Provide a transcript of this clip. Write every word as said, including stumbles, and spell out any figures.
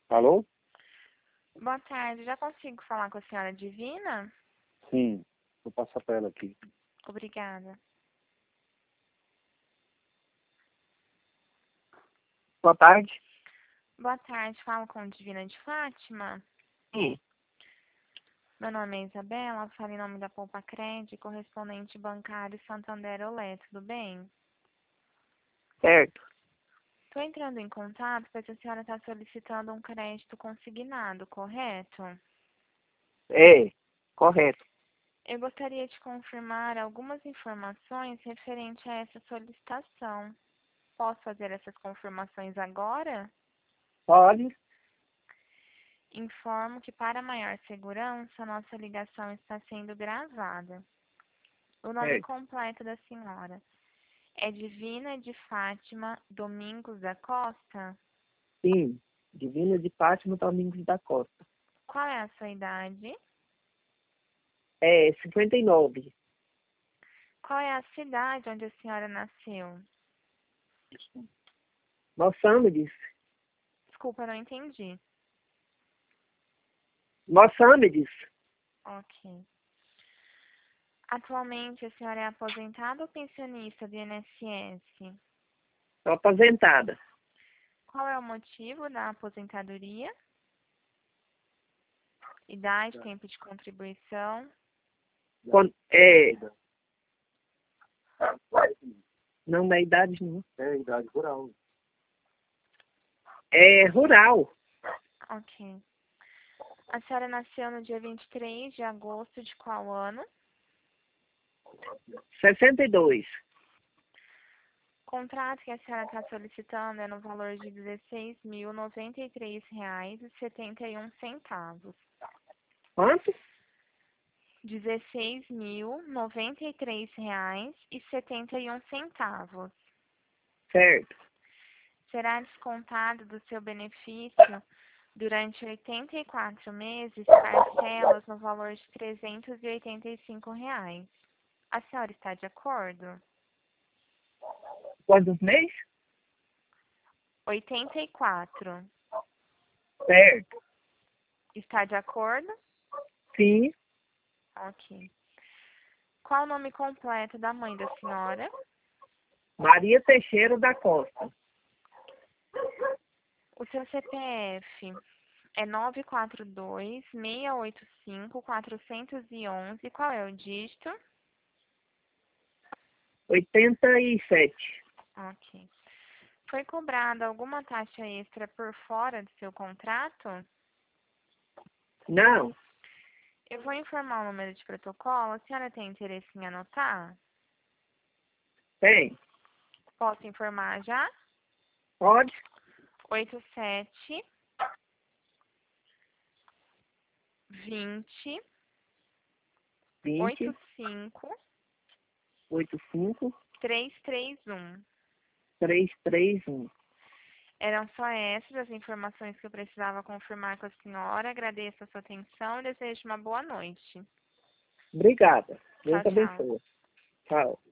Alô? Boa tarde, já consigo falar com a senhora Divina? Sim, vou passar para ela aqui. Obrigada. Boa tarde. Boa tarde, falo com Divina de Fátima. Sim. Meu nome é Isabela, falo em nome da Poupa Crédito, correspondente bancário Santander Olé, tudo bem? Certo. Estou entrando em contato porque a senhora está solicitando um crédito consignado, correto? É, correto. Eu gostaria de confirmar algumas informações referente a essa solicitação. Posso fazer essas confirmações agora? Pode? Informo que, para maior segurança, nossa ligação está sendo gravada. O nome Certo. completo da senhora é Divina de Fátima Domingos da Costa? Sim. Divina de Fátima Domingos da Costa. Qual é a sua idade? É, cinquenta e nove. Qual é a cidade onde a senhora nasceu? Moçambique. Desculpa, não entendi. Moçambique. Ok. Atualmente, a senhora é aposentada ou pensionista do I N S S? Estou aposentada. Qual é o motivo da aposentadoria? Idade, tempo de contribuição? Con- É, não da idade não. É idade rural. É rural. Ok. A senhora nasceu no dia vinte e três de agosto de qual ano? sessenta e dois. O contrato que a senhora está solicitando é no valor de dezesseis mil noventa e três reais e setenta e um centavos. Quanto? dezesseis mil noventa e três reais e setenta e um centavos. Certo. Será descontado do seu benefício durante oitenta e quatro meses parcelas no valor de trezentos e oitenta e cinco reais. A senhora está de acordo? Quantos meses? oitenta e quatro. Certo. Está de acordo? Sim. Ok. Qual o nome completo da mãe da senhora? Maria Teixeira da Costa. O seu C P F é nove quatro dois, seis oito cinco, quatro um um. Qual é o dígito? oitenta e sete. Ok. Foi cobrada alguma taxa extra por fora do seu contrato? Não. Eu vou informar o número de protocolo. A senhora tem interesse em anotar? Tem. Posso informar já? Pode? oito sete vinte vinte, oito cinco oitenta e cinco, três três um. trezentos e trinta e um. Eram só essas as informações que eu precisava confirmar com a senhora. Agradeço a sua atenção e desejo uma boa noite. Obrigada. Tchau, Deus tchau. abençoe. Tchau.